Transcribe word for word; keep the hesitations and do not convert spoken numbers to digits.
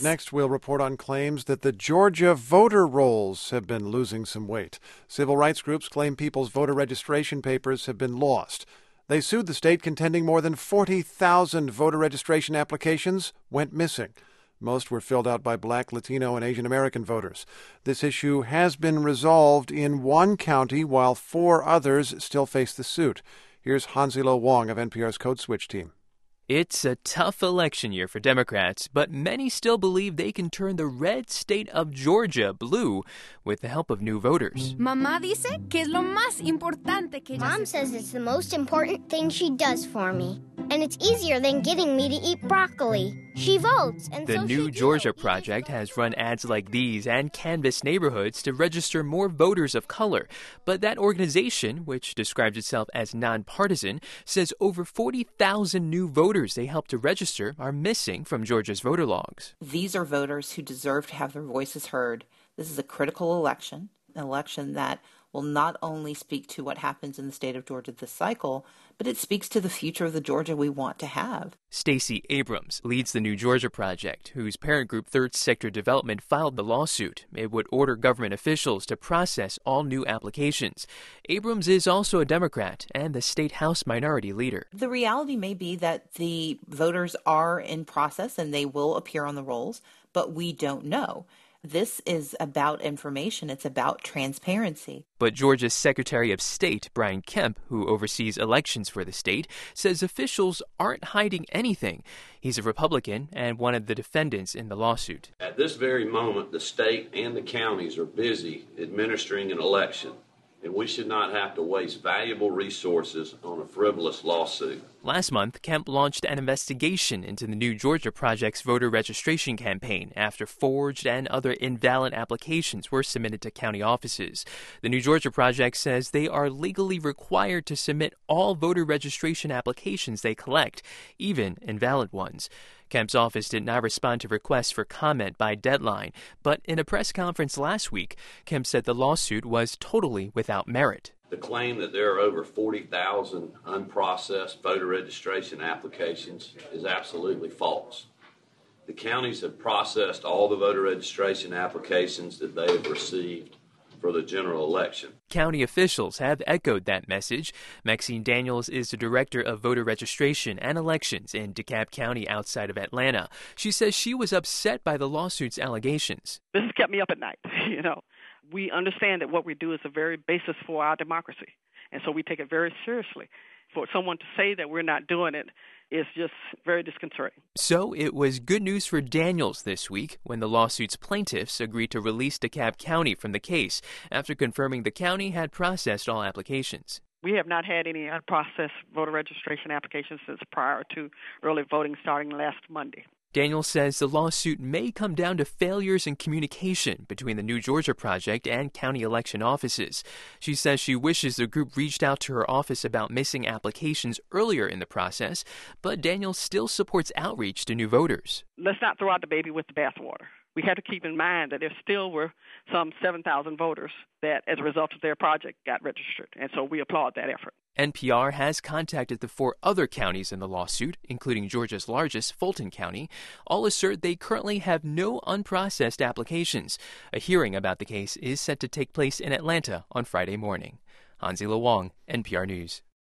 Next, we'll report on claims that the Georgia voter rolls have been losing some weight. Civil rights groups claim people's voter registration papers have been lost. They sued the state, contending more than forty thousand voter registration applications went missing. Most were filled out by Black, Latino, and Asian American voters. This issue has been resolved in one county, while four others still face the suit. Here's Hansilo Wong of N P R's Code Switch team. It's a tough election year for Democrats, but many still believe they can turn the red state of Georgia blue with the help of new voters. Mamá dice que es lo más importante que Mom says it's the most important thing she does for me. And it's easier than getting me to eat broccoli. She votes, and The so New she Georgia do. Project has run ads like these and canvassed neighborhoods to register more voters of color. But that organization, which describes itself as nonpartisan, says over forty thousand new voters they helped to register are missing from Georgia's voter logs. These are voters who deserve to have their voices heard. This is a critical election, an election that will not only speak to what happens in the state of Georgia this cycle, but it speaks to the future of the Georgia we want to have. Stacey Abrams leads the New Georgia Project, whose parent group Third Sector Development filed the lawsuit. It would order government officials to process all new applications. Abrams is also a Democrat and the state House minority leader. The reality may be that the voters are in process and they will appear on the rolls, but we don't know. This is about information. It's about transparency. But Georgia's Secretary of State, Brian Kemp, who oversees elections for the state, says officials aren't hiding anything. He's a Republican and one of the defendants in the lawsuit. At this very moment, the state and the counties are busy administering an election, and we should not have to waste valuable resources on a frivolous lawsuit. Last month, Kemp launched an investigation into the New Georgia Project's voter registration campaign after forged and other invalid applications were submitted to county offices. The New Georgia Project says they are legally required to submit all voter registration applications they collect, even invalid ones. Kemp's office did not respond to requests for comment by deadline, but in a press conference last week, Kemp said the lawsuit was totally without merit. The claim that there are over forty thousand unprocessed voter registration applications is absolutely false. The counties have processed all the voter registration applications that they have received for the general election. County officials have echoed that message. Maxine Daniels is the director of voter registration and elections in DeKalb County outside of Atlanta. She says she was upset by the lawsuit's allegations. This has kept me up at night, you know. We understand that what we do is the very basis for our democracy, and so we take it very seriously. For someone to say that we're not doing it is just very disconcerting. So it was good news for Daniels this week when the lawsuit's plaintiffs agreed to release DeKalb County from the case after confirming the county had processed all applications. We have not had any unprocessed voter registration applications since prior to early voting starting last Monday. Daniels says the lawsuit may come down to failures in communication between the New Georgia Project and county election offices. She says she wishes the group reached out to her office about missing applications earlier in the process, but Daniels still supports outreach to new voters. Let's not throw out the baby with the bathwater. We have to keep in mind that there still were some seven thousand voters that, as a result of their project, got registered, and so we applaud that effort. N P R has contacted the four other counties in the lawsuit, including Georgia's largest, Fulton County. All assert they currently have no unprocessed applications. A hearing about the case is set to take place in Atlanta on Friday morning. Hansilo Wong, N P R News.